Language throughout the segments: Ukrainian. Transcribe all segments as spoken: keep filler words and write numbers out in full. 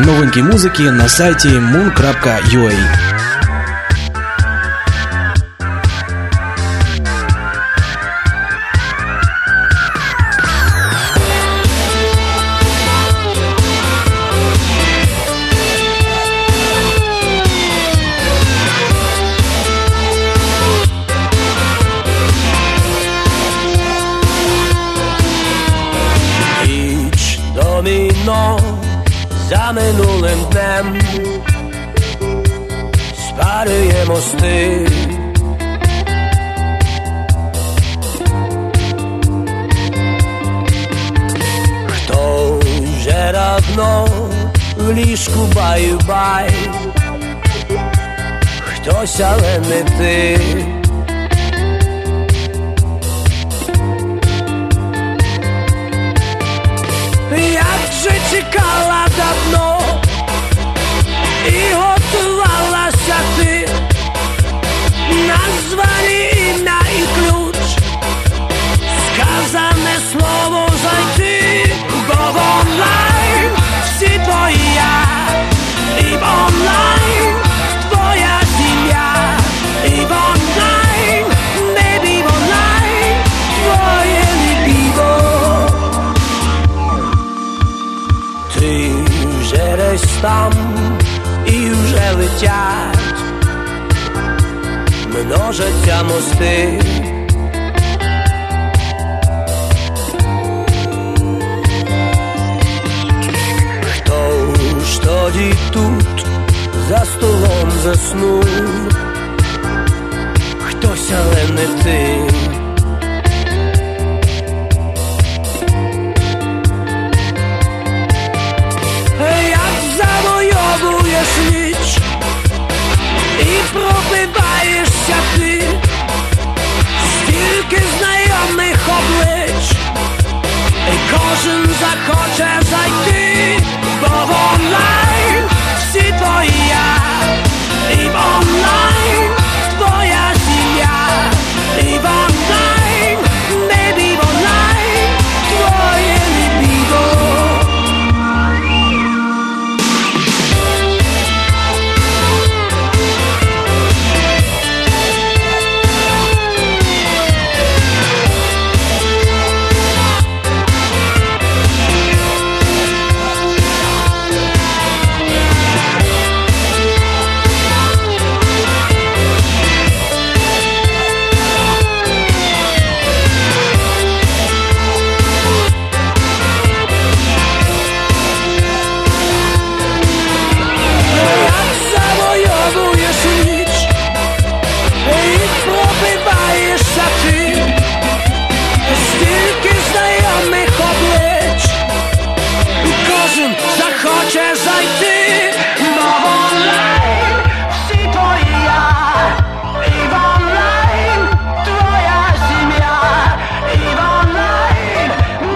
Новинки музики на сайті мун крапка ю а. Доміно за минулим днем спарює мости. Хто вже давно в ліжку баю-бай, хтось, але не ти. Як же чекала давно і готувалася ти, названі ім'я і ключ, сказане слово зайти, бо в онлайн всі твоя, і в онлайн твоя сім'я, і в онлайн, baby, в онлайн твоє лібідо. Ти вже десь там і вже летять, множаться мости. Хто ж тоді тут за столом заснув, хтось, але не ти. Завойовуєш ніч і пробиваєшся ти, стільки знайомих облич, і кожен захоче зайти, бо в онлайн всі твоя, і в онлайн твоя сім'я, і в онлайн, baby, в онлайн твоє лібідо.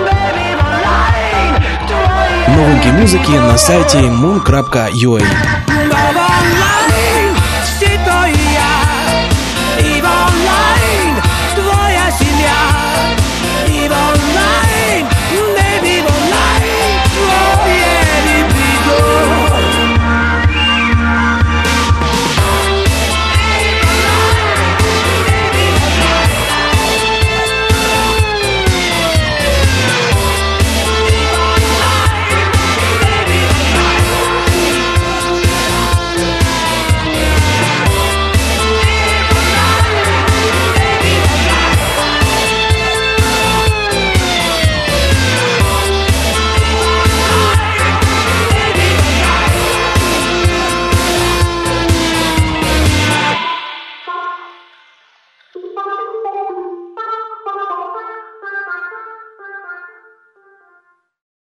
Новинки музики на сайті мун крапка ю а.